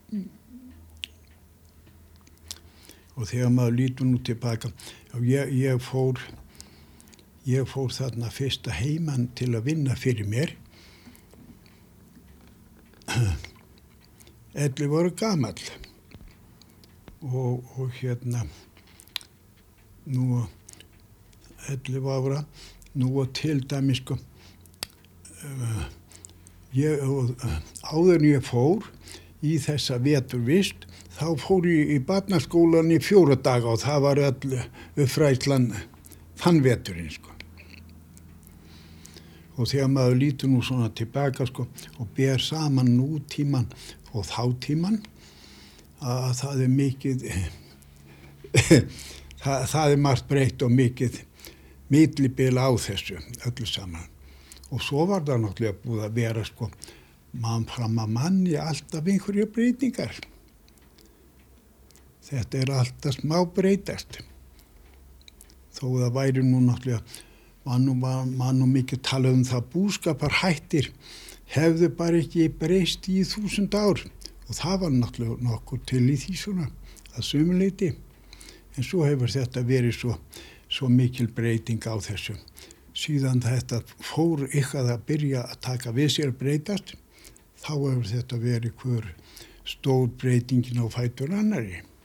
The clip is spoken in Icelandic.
Og þegar maður lítur nú tilbaka, ég fór þarna fyrst að heiman til að vinna fyrir mér. 11 ára gamall. Og nú 11 ára, nú og til dæmis sko, áður en ég fór í þessa veturvist, þá fór ég í barnaskólan í 4 daga og það var öll uppfræðslan þann veturinn sko. Og þegar maður lítur nú svona tilbaka sko og ber saman nútíman og þátíman, að það er mikið, það er margt breytt og mikið millibil á þessu öllu saman. Og svo var það náttúrulega búið að vera sko, mann fram að manni alltaf einhverja breytingar. Þetta er alltaf smá breytast. Þó það væri nú náttúrulega, var nú mikið talað það búskaparhættir hefðu bara ekki breyst í 1000 ár. Og það var náttúrulega nokkur til í því svona, að sumu leyti. En svo hefur þetta verið svo mikil breyting á þessu. Síðan þetta fór eitthvað að byrja að taka við sér að breytast, þá hefur þetta verið hver stór breytingin á fætur annarri.